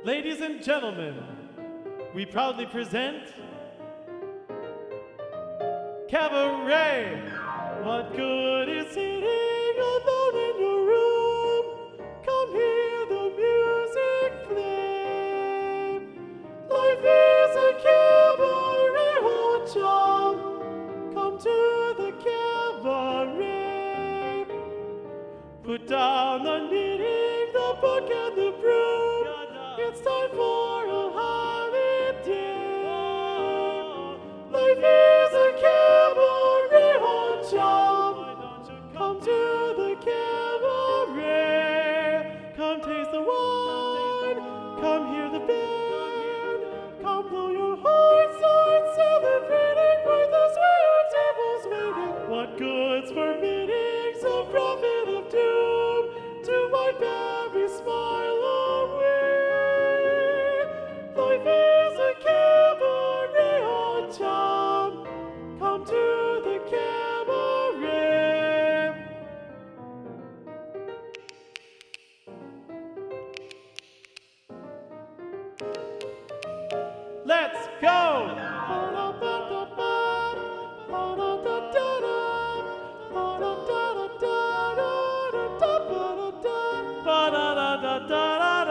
Ladies and gentlemen, we proudly present Cabaret. What good is sitting alone in your room? Come hear the music play. Life is a cabaret, oh chum. Come to the cabaret. Put down the knitting, the book, and the broom. It's time for a holiday. Life is a cabaret, oh chum. Come to the cabaret. Come taste the wine. Come hear the band. Come blow your horn, start celebrating with us where your table's waiting. What good's for meetings, a prophet of doom, to wipe every smile away. Life is a cabaret, oh chum. Come to the cabaret. Let's go! Ba-da-da-da-da.